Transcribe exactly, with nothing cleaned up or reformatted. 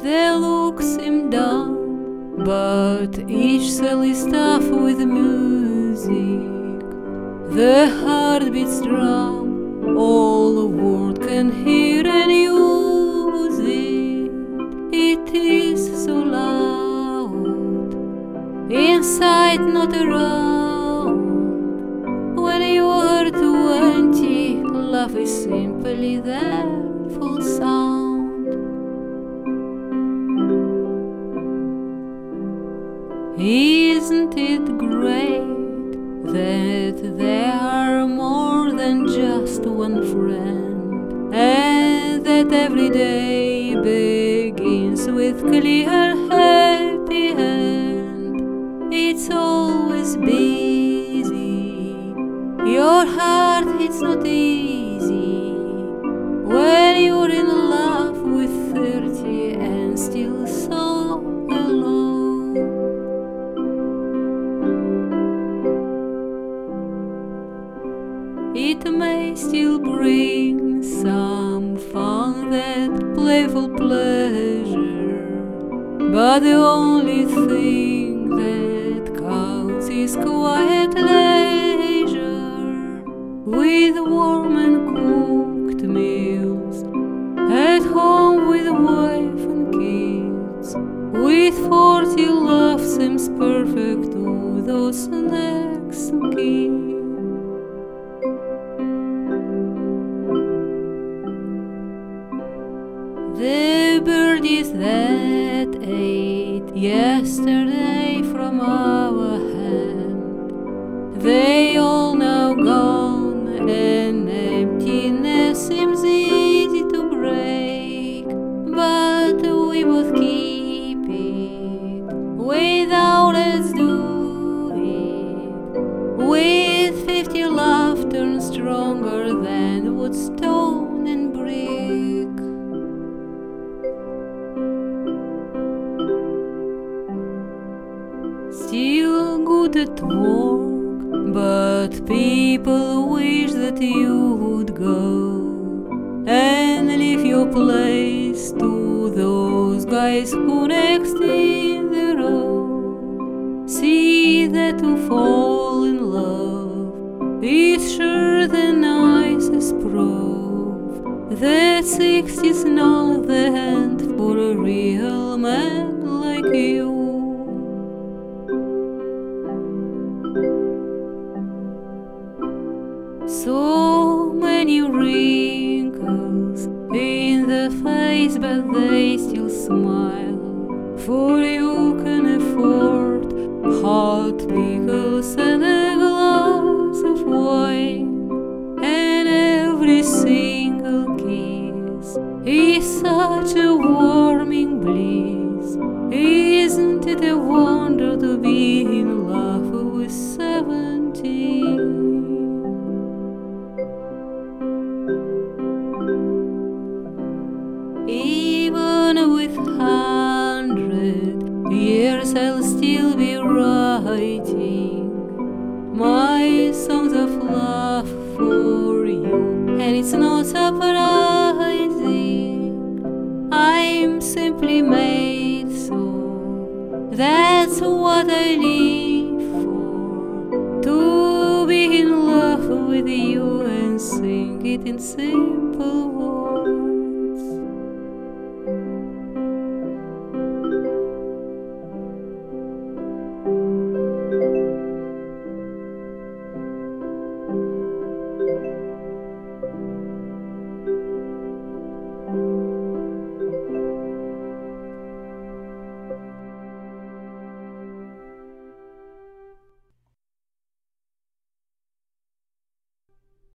The looks seem dumb, but each cell is stuffed with music. The heart beats drum, all the world can hear and use it. It is so loud, inside not around. When you are twenty, love is simply that full sound. Isn't it great that there are more than just one friend, and that every day begins with clear happy hand? It's always busy, your heart it's not easy when you're in love with thirty and still so alone. It may still bring some fun, that playful pleasure, but the only thing that counts is quiet leisure, with warm and cooked meals, at home with wife and kids. With forty, love seems perfect to those next to kiss. The birdies that ate yesterday from our hand, they all now gone, and emptiness seems easy to break. But we both keep it, without us do it. With fifty, love turns stronger than wood, stone and brick. Still good at work, but people wish that you would go and leave your place to those guys who next in the row. See that to fall in love is sure the nicest proof that sixty's not the end for a real man like you. So many wrinkles in the face, but they still smile, for you can afford hot pickles and a glass of wine, and every single kiss is such a warming bliss. Isn't it a wonder to be in love with seventeen? Even with hundred years, I'll still be writing my songs of love for you, and it's not surprising. I'm simply made so. That's what I live for, to be in love with you and sing it in simple words.